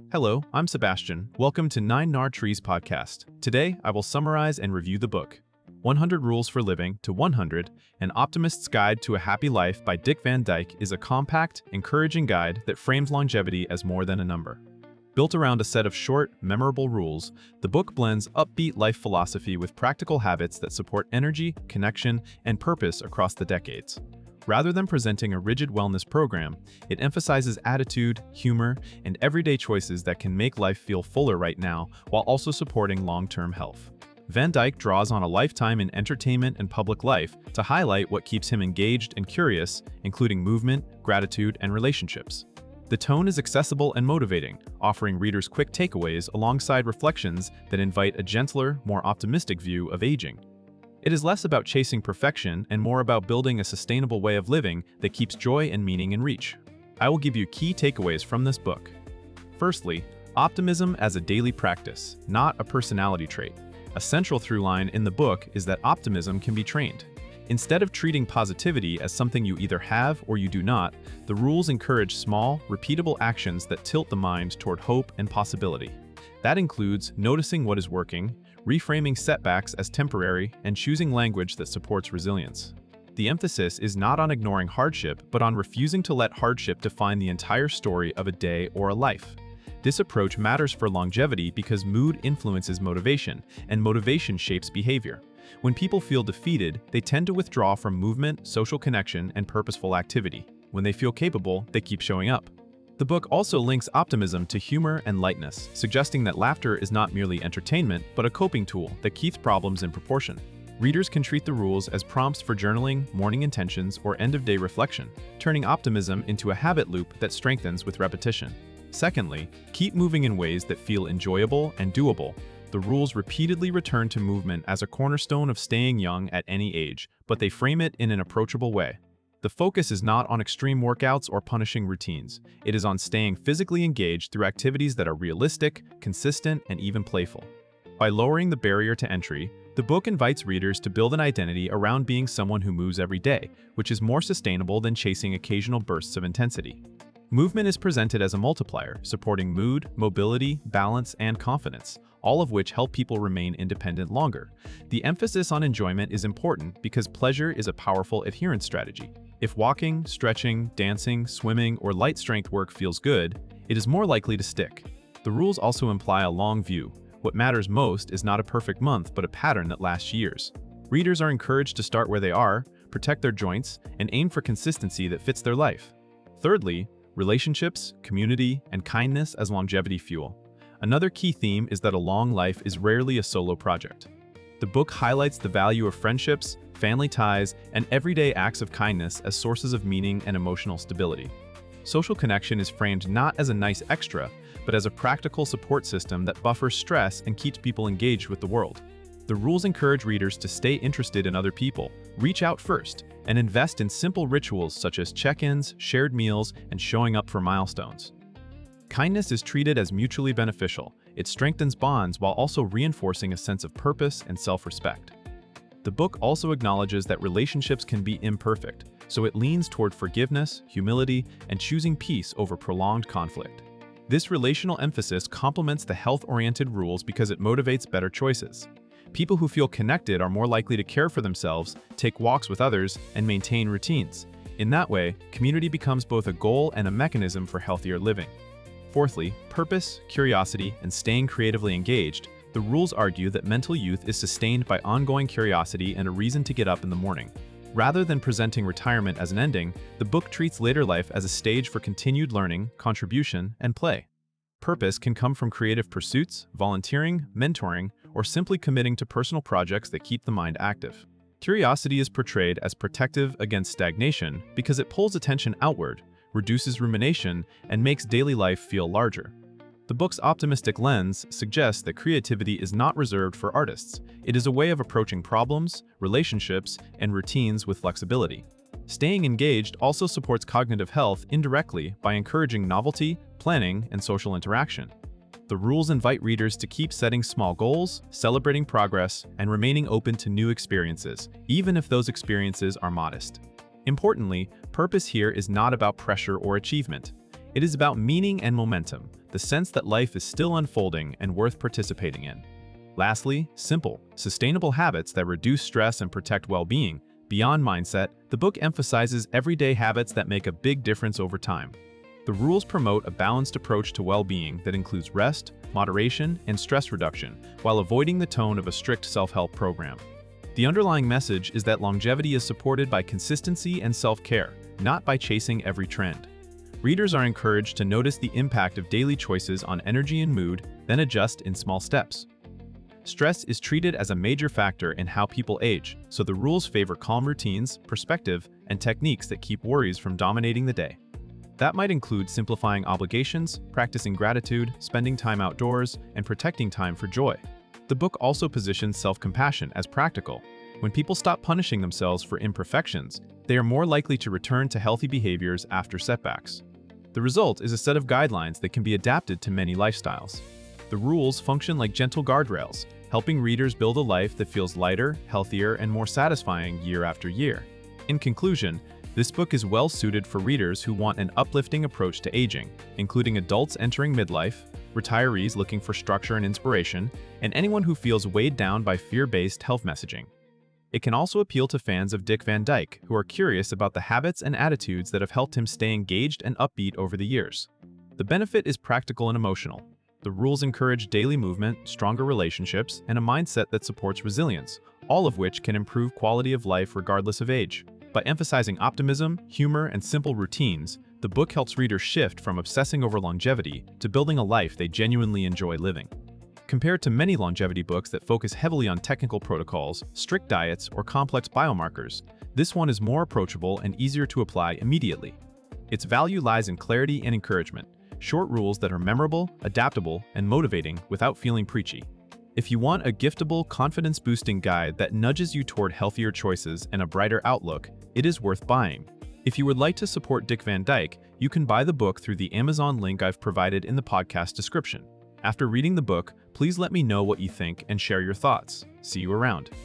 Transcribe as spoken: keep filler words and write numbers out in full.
Hello, I'm Sebastian. Welcome to Nine Nar Trees podcast. Today, I will summarize and review the book, one hundred Rules for Living to one hundred, An Optimist's Guide to a Happy Life by Dick Van Dyke is a compact, encouraging guide that frames longevity as more than a number. Built around a set of short, memorable rules, the book blends upbeat life philosophy with practical habits that support energy, connection, and purpose across the decades. Rather than presenting a rigid wellness program, it emphasizes attitude, humor, and everyday choices that can make life feel fuller right now while also supporting long-term health. Van Dyke draws on a lifetime in entertainment and public life to highlight what keeps him engaged and curious, including movement, gratitude, and relationships. The tone is accessible and motivating, offering readers quick takeaways alongside reflections that invite a gentler, more optimistic view of aging. It is less about chasing perfection and more about building a sustainable way of living that keeps joy and meaning in reach. I will give you key takeaways from this book. Firstly, optimism as a daily practice, not a personality trait. A central through line in the book is that optimism can be trained. Instead of treating positivity as something you either have or you do not, the rules encourage small, repeatable actions that tilt the mind toward hope and possibility. That includes noticing what is working, reframing setbacks as temporary, and choosing language that supports resilience. The emphasis is not on ignoring hardship, but on refusing to let hardship define the entire story of a day or a life. This approach matters for longevity because mood influences motivation, and motivation shapes behavior. When people feel defeated, they tend to withdraw from movement, social connection, and purposeful activity. When they feel capable, they keep showing up. The book also links optimism to humor and lightness, suggesting that laughter is not merely entertainment, but a coping tool that keeps problems in proportion. Readers can treat the rules as prompts for journaling, morning intentions, or end-of-day reflection, turning optimism into a habit loop that strengthens with repetition. Secondly, keep moving in ways that feel enjoyable and doable. The rules repeatedly return to movement as a cornerstone of staying young at any age, but they frame it in an approachable way. The focus is not on extreme workouts or punishing routines. It is on staying physically engaged through activities that are realistic, consistent, and even playful. By lowering the barrier to entry, the book invites readers to build an identity around being someone who moves every day, which is more sustainable than chasing occasional bursts of intensity. Movement is presented as a multiplier, supporting mood, mobility, balance, and confidence, all of which help people remain independent longer. The emphasis on enjoyment is important because pleasure is a powerful adherence strategy. If walking, stretching, dancing, swimming, or light strength work feels good, it is more likely to stick. The rules also imply a long view. What matters most is not a perfect month, but a pattern that lasts years. Readers are encouraged to start where they are, protect their joints, and aim for consistency that fits their life. Thirdly, relationships, community, and kindness as longevity fuel. Another key theme is that a long life is rarely a solo project. The book highlights the value of friendships, family ties, and everyday acts of kindness as sources of meaning and emotional stability. Social connection is framed not as a nice extra, but as a practical support system that buffers stress and keeps people engaged with the world. The rules encourage readers to stay interested in other people, reach out first, and invest in simple rituals such as check-ins, shared meals, and showing up for milestones. Kindness is treated as mutually beneficial. It strengthens bonds while also reinforcing a sense of purpose and self-respect. The book also acknowledges that relationships can be imperfect, so it leans toward forgiveness, humility, and choosing peace over prolonged conflict. This relational emphasis complements the health-oriented rules because it motivates better choices. People who feel connected are more likely to care for themselves, take walks with others, and maintain routines. In that way, community becomes both a goal and a mechanism for healthier living. Fourthly, purpose, curiosity, and staying creatively engaged. The rules argue that mental youth is sustained by ongoing curiosity and a reason to get up in the morning. Rather than presenting retirement as an ending, the book treats later life as a stage for continued learning, contribution, and play. Purpose can come from creative pursuits, volunteering, mentoring, or simply committing to personal projects that keep the mind active. Curiosity is portrayed as protective against stagnation because it pulls attention outward, reduces rumination, and makes daily life feel larger. The book's optimistic lens suggests that creativity is not reserved for artists. It is a way of approaching problems, relationships, and routines with flexibility. Staying engaged also supports cognitive health indirectly by encouraging novelty, planning, and social interaction. The rules invite readers to keep setting small goals, celebrating progress, and remaining open to new experiences, even if those experiences are modest. Importantly, purpose here is not about pressure or achievement. It is about meaning and momentum, the sense that life is still unfolding and worth participating in. Lastly, simple, sustainable habits that reduce stress and protect well-being. Beyond mindset, the book emphasizes everyday habits that make a big difference over time. The rules promote a balanced approach to well-being that includes rest, moderation, and stress reduction, while avoiding the tone of a strict self-help program. The underlying message is that longevity is supported by consistency and self-care, not by chasing every trend. Readers are encouraged to notice the impact of daily choices on energy and mood, then adjust in small steps. Stress is treated as a major factor in how people age, so the rules favor calm routines, perspective, and techniques that keep worries from dominating the day. That might include simplifying obligations, practicing gratitude, spending time outdoors, and protecting time for joy. The book also positions self-compassion as practical. When people stop punishing themselves for imperfections, they are more likely to return to healthy behaviors after setbacks. The result is a set of guidelines that can be adapted to many lifestyles. The rules function like gentle guardrails, helping readers build a life that feels lighter, healthier, and more satisfying year after year. In conclusion, this book is well suited for readers who want an uplifting approach to aging, including adults entering midlife, retirees looking for structure and inspiration, and anyone who feels weighed down by fear-based health messaging. It can also appeal to fans of Dick Van Dyke who are curious about the habits and attitudes that have helped him stay engaged and upbeat over the years. The benefit is practical and emotional. The rules encourage daily movement, stronger relationships, and a mindset that supports resilience, all of which can improve quality of life regardless of age. By emphasizing optimism, humor, and simple routines, the book helps readers shift from obsessing over longevity to building a life they genuinely enjoy living. Compared to many longevity books that focus heavily on technical protocols, strict diets, or complex biomarkers, this one is more approachable and easier to apply immediately. Its value lies in clarity and encouragement, short rules that are memorable, adaptable, and motivating without feeling preachy. If you want a giftable, confidence-boosting guide that nudges you toward healthier choices and a brighter outlook, it is worth buying. If you would like to support Dick Van Dyke, you can buy the book through the Amazon link I've provided in the podcast description. After reading the book, please let me know what you think and share your thoughts. See you around.